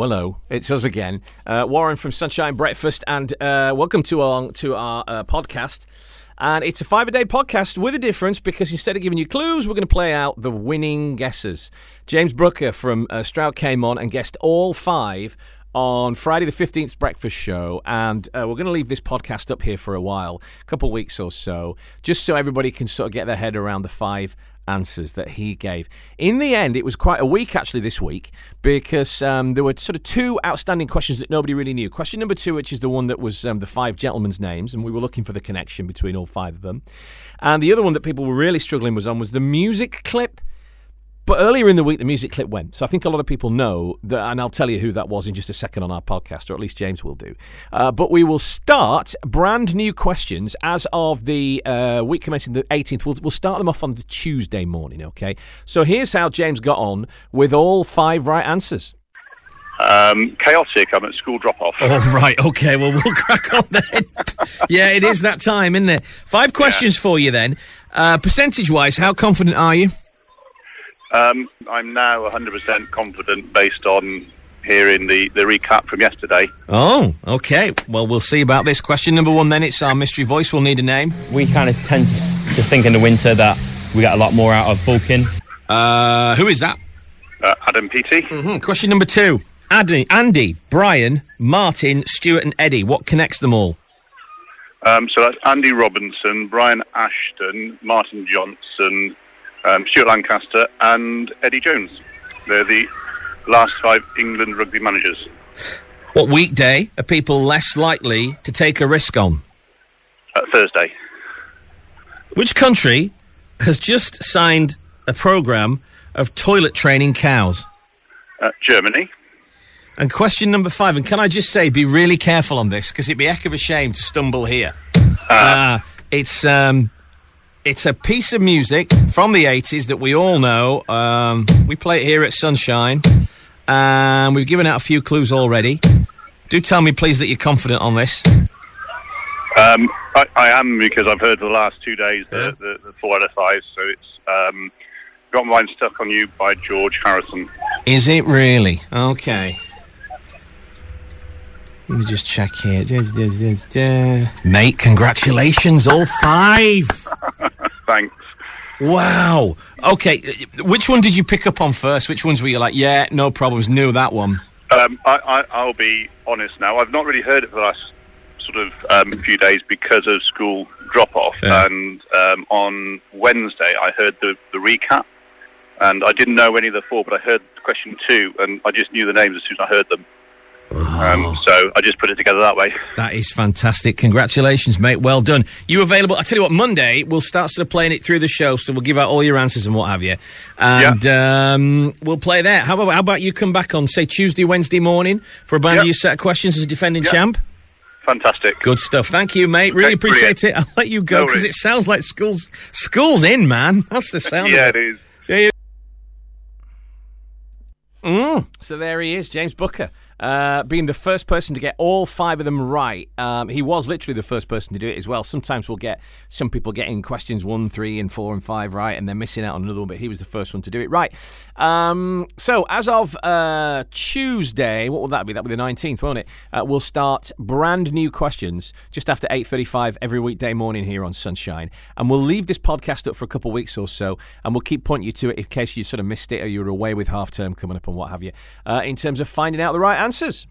Hello. It's us again. Warren from Sunshine Breakfast, and welcome to our podcast. And it's a 5-a-day podcast with a difference, because instead of giving you clues, we're going to play out the winning guesses. James Brooker from Stroud came on and guessed all 5 on Friday the 15th breakfast show, and we're going to leave this podcast up here for a while, a couple of weeks or so, just so everybody can sort of get their head around the 5 answers that he gave. In the end, it was quite a week actually this week, because there were sort of 2 outstanding questions that nobody really knew. Question number 2, which is the one that was the 5 gentlemen's names, and we were looking for the connection between all 5 of them. And the other one that people were really struggling was the music clip. But earlier in the week, the music clip went. So I think a lot of people know that, and I'll tell you who that was in just a second on our podcast, or at least James will do. But we will start brand new questions as of the week commencing the 18th. We'll start them off on the Tuesday morning, okay? So here's how James got on with all 5 right answers. Chaotic. I'm at school drop-off. Oh, right. Okay, well, we'll crack on then. Yeah, it is that time, isn't it? 5 questions for you then. Percentage-wise, how confident are you? I'm now 100% confident based on hearing the recap from yesterday. Oh, okay. Well, we'll see about this. Question number 1 then. It's our mystery voice. We'll need a name. We kind of tend to think in the winter that we get a lot more out of bulking. Who is that? Adam Peaty. Mm-hmm. Question number 2. Andy, Brian, Martin, Stuart and Eddie. What connects them all? So that's Andy Robinson, Brian Ashton, Martin Johnson, Stuart Lancaster and Eddie Jones. They're the last 5 England rugby managers. What weekday are people less likely to take a risk on? Thursday. Which country has just signed a programme of toilet training cows? Germany. And question number 5, and can I just say, be really careful on this, because it'd be a heck of a shame to stumble here. It's a piece of music from the 80s that we all know. We play it here at Sunshine, and we've given out a few clues already. Do tell me, please, that you're confident on this. I am, because I've heard the last 2 days the 4 out of 5, so it's Got Mine Stuck on You by George Harrison. Is it really? Okay. Let me just check here. Mate, congratulations, all 5. Thanks. Wow. Okay, which one did you pick up on first? Which ones were you like, yeah, no problems, knew that one? I'll be honest now. I've not really heard it for the last sort of few days because of school drop-off. Yeah. And on Wednesday, I heard the recap. And I didn't know any of the 4, but I heard question 2, and I just knew the names as soon as I heard them. So I just put it together that way. That is fantastic. Congratulations, mate. Well done. You available? I tell you what, Monday we'll start sort of playing it through the show, so we'll give out all your answers and what have you, and we'll play there. How about you come back on, say, Tuesday, Wednesday morning for a brand new set of questions as a defending champ? Fantastic. Good stuff. Thank you, mate. Really appreciate it. I'll let you go because it sounds like school's in, man. That's the sound. Yeah, of it. It is. So there he is, James Brooker, being the first person to get all 5 of them right. He was literally the first person to do it as well. Sometimes we'll get some people getting questions 1, 3 and 4 and 5 right, and they're missing out on another one, but he was the first one to do it right. So as of Tuesday, what will that be? That'll be the 19th, won't it? We'll start brand new questions just after 8:35 every weekday morning here on Sunshine, and we'll leave this podcast up for a couple of weeks or so, and we'll keep pointing you to it in case you sort of missed it or you were away with half term coming up and what have you, in terms of finding out the right answers.